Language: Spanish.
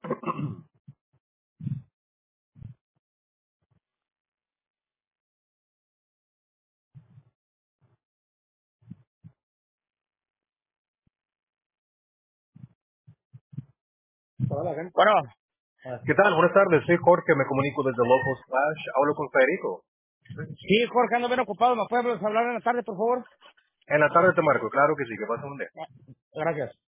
Hola, gente. Bueno, ¿Qué tal? Buenas tardes, soy Jorge, me comunico desde Local Splash, hablo con Federico. sí, Jorge, ando bien ocupado. ¿Me puedes hablar en la tarde, por favor? En la tarde te marco, claro que sí, que pasa un día. Gracias.